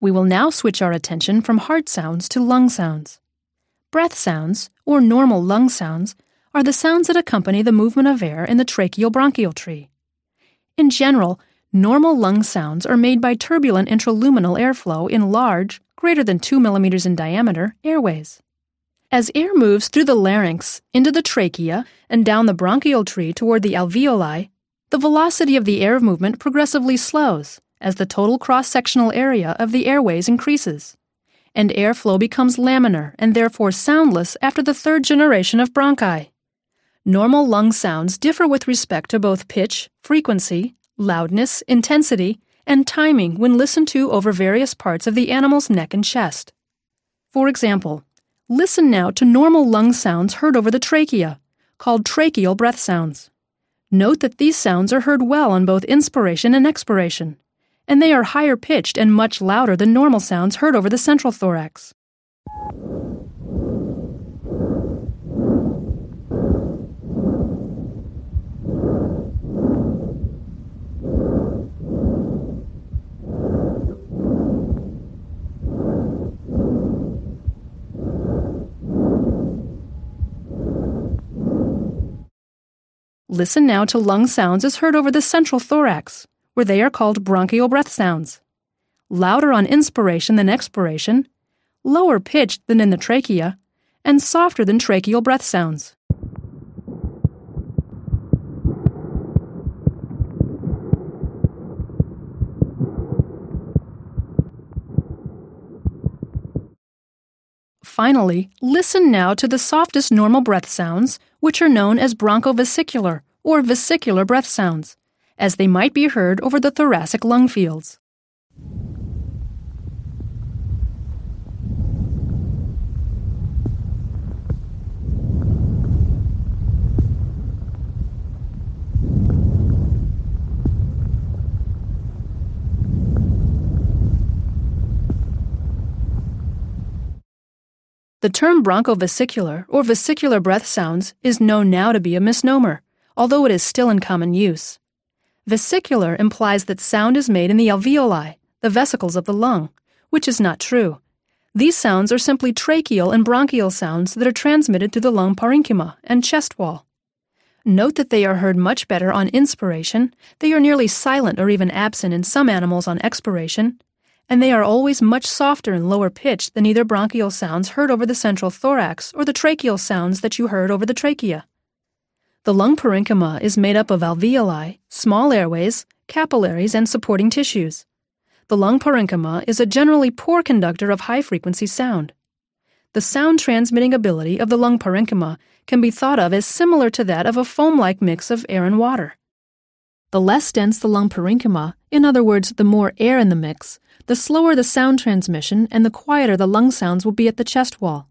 We will now switch our attention from heart sounds to lung sounds. Breath sounds, or normal lung sounds, are the sounds that accompany the movement of air in the tracheobronchial tree. In general, normal lung sounds are made by turbulent intraluminal airflow in large, greater than 2 millimeters in diameter, airways. As air moves through the larynx, into the trachea, and down the bronchial tree toward the alveoli, the velocity of the air movement progressively slows as the total cross-sectional area of the airways increases, and airflow becomes laminar and therefore soundless after the third generation of bronchi. Normal lung sounds differ with respect to both pitch, frequency, loudness, intensity, and timing when listened to over various parts of the animal's neck and chest. For example, listen now to normal lung sounds heard over the trachea, called tracheal breath sounds. Note that these sounds are heard well on both inspiration and expiration, and they are higher pitched and much louder than normal sounds heard over the central thorax. Listen now to lung sounds as heard over the central thorax, where they are called bronchial breath sounds. Louder on inspiration than expiration, lower pitched than in the trachea, and softer than tracheal breath sounds. Finally, listen now to the softest normal breath sounds, which are known as bronchovesicular or vesicular breath sounds, as they might be heard over the thoracic lung fields. The term bronchovesicular or vesicular breath sounds is known now to be a misnomer, although it is still in common use. Vesicular implies that sound is made in the alveoli, the vesicles of the lung, which is not true. These sounds are simply tracheal and bronchial sounds that are transmitted through the lung parenchyma and chest wall. Note that they are heard much better on inspiration, they are nearly silent or even absent in some animals on expiration, and they are always much softer and lower pitched than either bronchial sounds heard over the central thorax or the tracheal sounds that you heard over the trachea. The lung parenchyma is made up of alveoli, small airways, capillaries, and supporting tissues. The lung parenchyma is a generally poor conductor of high-frequency sound. The sound-transmitting ability of the lung parenchyma can be thought of as similar to that of a foam-like mix of air and water. The less dense the lung parenchyma, in other words, the more air in the mix, the slower the sound transmission and the quieter the lung sounds will be at the chest wall.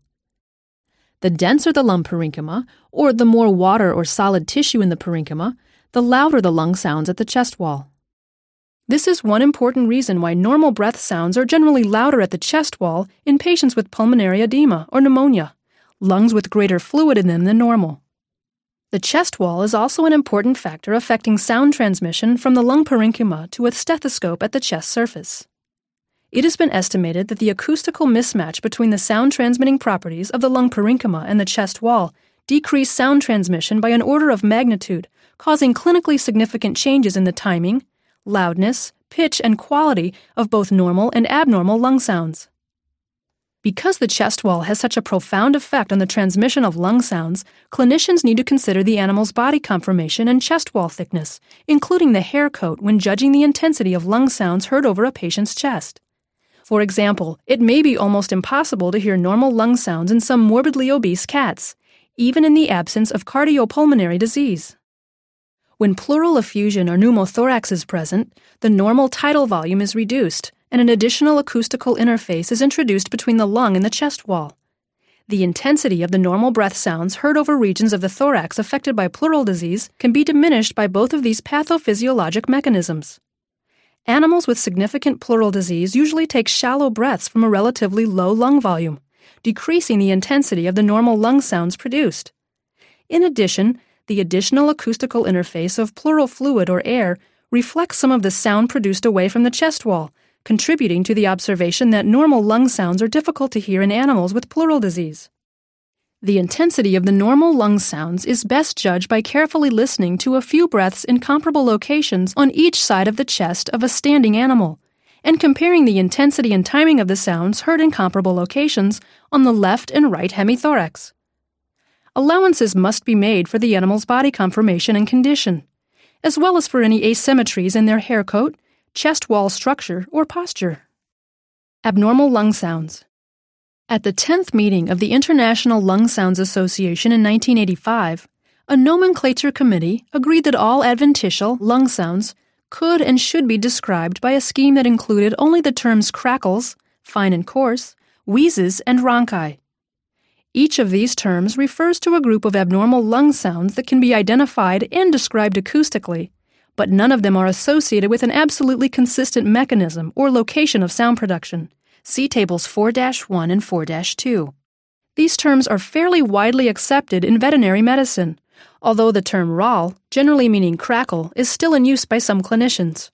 The denser the lung parenchyma, or the more water or solid tissue in the parenchyma, the louder the lung sounds at the chest wall. This is one important reason why normal breath sounds are generally louder at the chest wall in patients with pulmonary edema or pneumonia, lungs with greater fluid in them than normal. The chest wall is also an important factor affecting sound transmission from the lung parenchyma to a stethoscope at the chest surface. It has been estimated that the acoustical mismatch between the sound-transmitting properties of the lung parenchyma and the chest wall decrease sound transmission by an order of magnitude, causing clinically significant changes in the timing, loudness, pitch, and quality of both normal and abnormal lung sounds. Because the chest wall has such a profound effect on the transmission of lung sounds, clinicians need to consider the animal's body conformation and chest wall thickness, including the hair coat when judging the intensity of lung sounds heard over a patient's chest. For example, it may be almost impossible to hear normal lung sounds in some morbidly obese cats, even in the absence of cardiopulmonary disease. When pleural effusion or pneumothorax is present, the normal tidal volume is reduced, and an additional acoustical interface is introduced between the lung and the chest wall. The intensity of the normal breath sounds heard over regions of the thorax affected by pleural disease can be diminished by both of these pathophysiologic mechanisms. Animals with significant pleural disease usually take shallow breaths from a relatively low lung volume, decreasing the intensity of the normal lung sounds produced. In addition, the additional acoustical interface of pleural fluid or air reflects some of the sound produced away from the chest wall, contributing to the observation that normal lung sounds are difficult to hear in animals with pleural disease. The intensity of the normal lung sounds is best judged by carefully listening to a few breaths in comparable locations on each side of the chest of a standing animal, and comparing the intensity and timing of the sounds heard in comparable locations on the left and right hemithorax. Allowances must be made for the animal's body conformation and condition, as well as for any asymmetries in their hair coat, chest wall structure, or posture. Abnormal lung sounds. At the 10th meeting of the International Lung Sounds Association in 1985, a nomenclature committee agreed that all adventitial lung sounds could and should be described by a scheme that included only the terms crackles, fine and coarse, wheezes, and rhonchi. Each of these terms refers to a group of abnormal lung sounds that can be identified and described acoustically, but none of them are associated with an absolutely consistent mechanism or location of sound production. See Tables 4-1 and 4-2. These terms are fairly widely accepted in veterinary medicine, although the term RAL, generally meaning crackle, is still in use by some clinicians.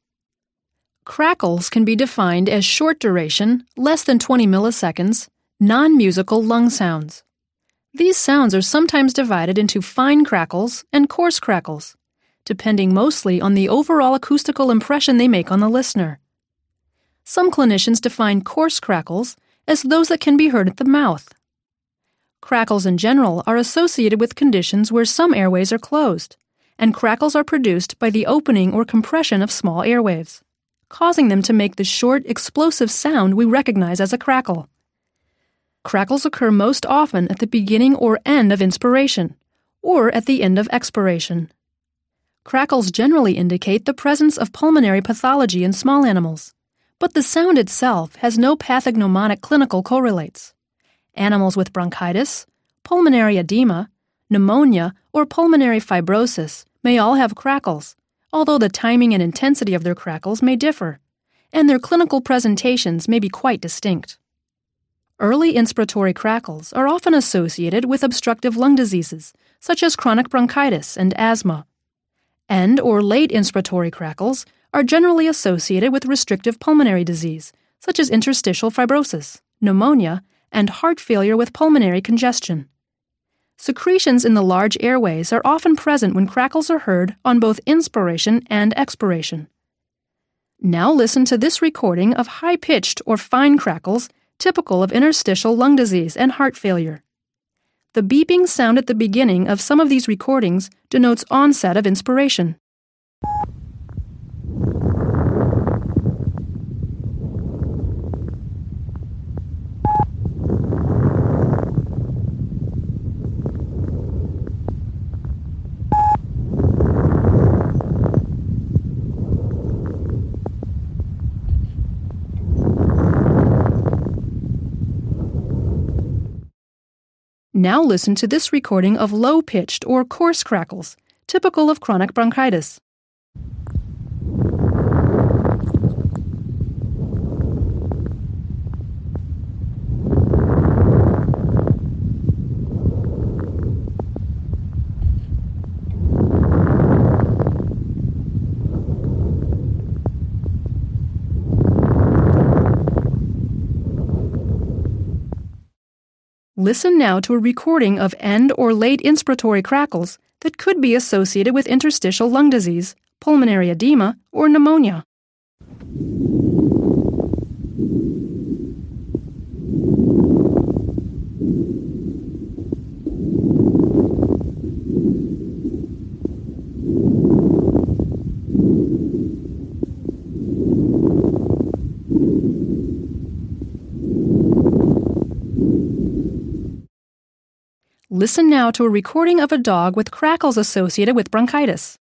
Crackles can be defined as short duration, less than 20 milliseconds, non-musical lung sounds. These sounds are sometimes divided into fine crackles and coarse crackles, depending mostly on the overall acoustical impression they make on the listener. Some clinicians define coarse crackles as those that can be heard at the mouth. Crackles in general are associated with conditions where some airways are closed, and crackles are produced by the opening or compression of small airwaves, causing them to make the short, explosive sound we recognize as a crackle. Crackles occur most often at the beginning or end of inspiration, or at the end of expiration. Crackles generally indicate the presence of pulmonary pathology in small animals, but the sound itself has no pathognomonic clinical correlates. Animals with bronchitis, pulmonary edema, pneumonia, or pulmonary fibrosis may all have crackles, although the timing and intensity of their crackles may differ, and their clinical presentations may be quite distinct. Early inspiratory crackles are often associated with obstructive lung diseases, such as chronic bronchitis and asthma. End or late inspiratory crackles are generally associated with restrictive pulmonary disease, such as interstitial fibrosis, pneumonia, and heart failure with pulmonary congestion. Secretions in the large airways are often present when crackles are heard on both inspiration and expiration. Now listen to this recording of high-pitched or fine crackles typical of interstitial lung disease and heart failure. The beeping sound at the beginning of some of these recordings denotes onset of inspiration. Now listen to this recording of low-pitched or coarse crackles, typical of chronic bronchitis. Listen now to a recording of end or late inspiratory crackles that could be associated with interstitial lung disease, pulmonary edema, or pneumonia. Listen now to a recording of a dog with crackles associated with bronchitis.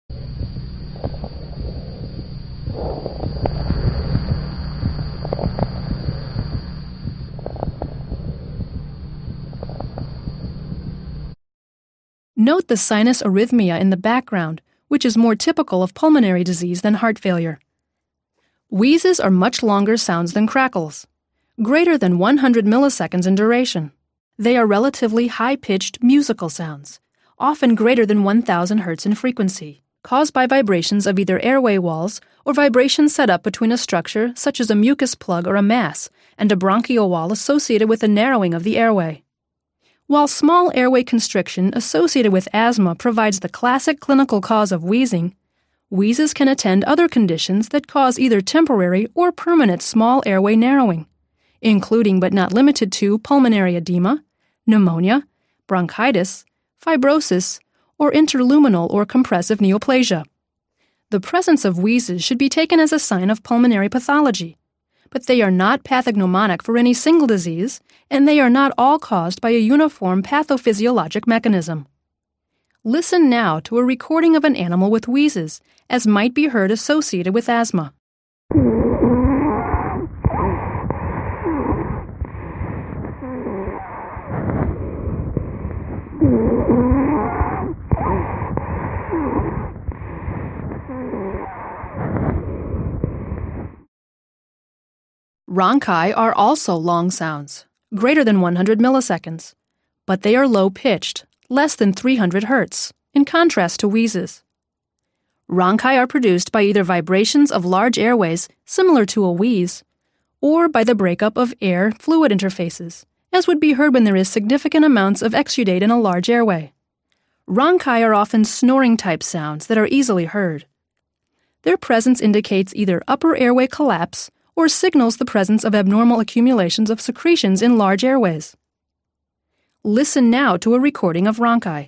Note the sinus arrhythmia in the background, which is more typical of pulmonary disease than heart failure. Wheezes are much longer sounds than crackles, greater than 100 milliseconds in duration. They are relatively high-pitched musical sounds, often greater than 1,000 Hz in frequency, caused by vibrations of either airway walls or vibrations set up between a structure such as a mucus plug or a mass and a bronchial wall associated with the narrowing of the airway. While small airway constriction associated with asthma provides the classic clinical cause of wheezing, wheezes can attend other conditions that cause either temporary or permanent small airway narrowing, including but not limited to pulmonary edema, pneumonia, bronchitis, fibrosis, or interluminal or compressive neoplasia. The presence of wheezes should be taken as a sign of pulmonary pathology, but they are not pathognomonic for any single disease, and they are not all caused by a uniform pathophysiologic mechanism. Listen now to a recording of an animal with wheezes, as might be heard associated with asthma. Rhonchi are also long sounds, greater than 100 milliseconds, but they are low-pitched, less than 300 hertz, in contrast to wheezes. Rhonchi are produced by either vibrations of large airways, similar to a wheeze, or by the breakup of air-fluid interfaces, as would be heard when there is significant amounts of exudate in a large airway. Rhonchi are often snoring-type sounds that are easily heard. Their presence indicates either upper airway collapse or signals the presence of abnormal accumulations of secretions in large airways. Listen now to a recording of rhonchi.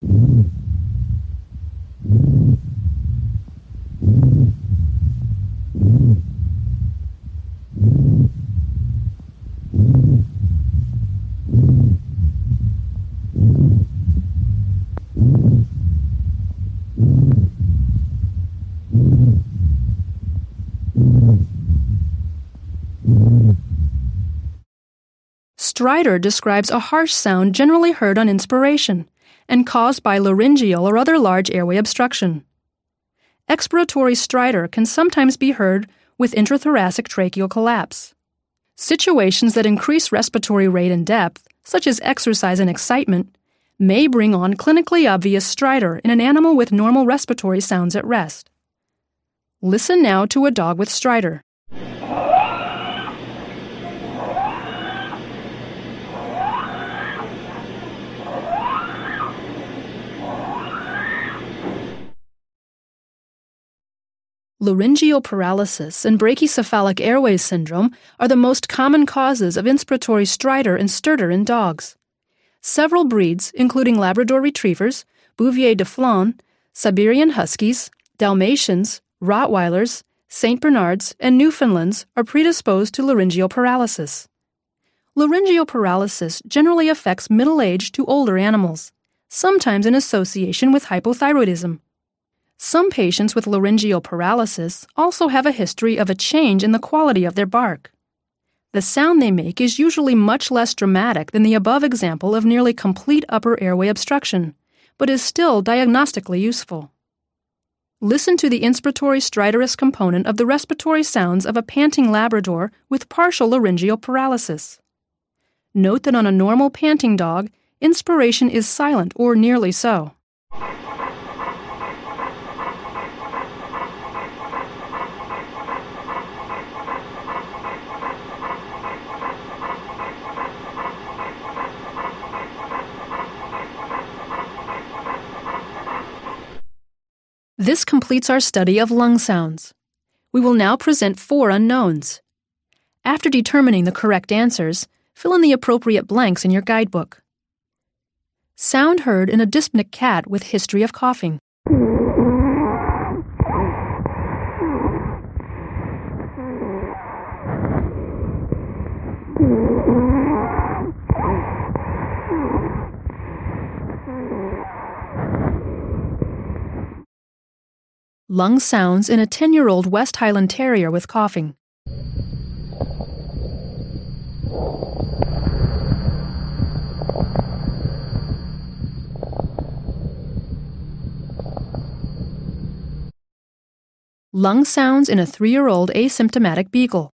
Stridor describes a harsh sound generally heard on inspiration and caused by laryngeal or other large airway obstruction. Expiratory stridor can sometimes be heard with intrathoracic tracheal collapse. Situations that increase respiratory rate and depth, such as exercise and excitement, may bring on clinically obvious stridor in an animal with normal respiratory sounds at rest. Listen now to a dog with stridor. Laryngeal paralysis and brachycephalic airways syndrome are the most common causes of inspiratory stridor and stertor in dogs. Several breeds, including Labrador Retrievers, Bouvier de Flandre, Siberian Huskies, Dalmatians, Rottweilers, St. Bernards, and Newfoundlands, are predisposed to laryngeal paralysis. Laryngeal paralysis generally affects middle-aged to older animals, sometimes in association with hypothyroidism. Some patients with laryngeal paralysis also have a history of a change in the quality of their bark. The sound they make is usually much less dramatic than the above example of nearly complete upper airway obstruction, but is still diagnostically useful. Listen to the inspiratory stridorous component of the respiratory sounds of a panting Labrador with partial laryngeal paralysis. Note that on a normal panting dog, inspiration is silent or nearly so. This completes our study of lung sounds. We will now present 4 unknowns. After determining the correct answers, fill in the appropriate blanks in your guidebook. Sound heard in a dyspneic cat with history of coughing. Lung sounds in a 10-year-old West Highland Terrier with coughing. Lung sounds in a 3-year-old asymptomatic beagle.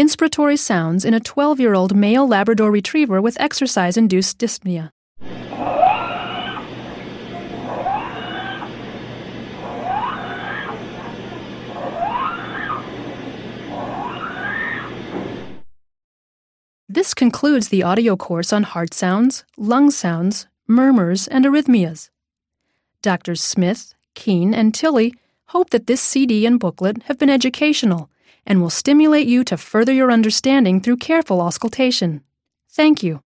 inspiratory sounds in a 12-year-old male Labrador retriever with exercise-induced dyspnea. This concludes the audio course on heart sounds, lung sounds, murmurs, and arrhythmias. Drs. Smith, Keene, and Tilley hope that this CD and booklet have been educational and will stimulate you to further your understanding through careful auscultation. Thank you.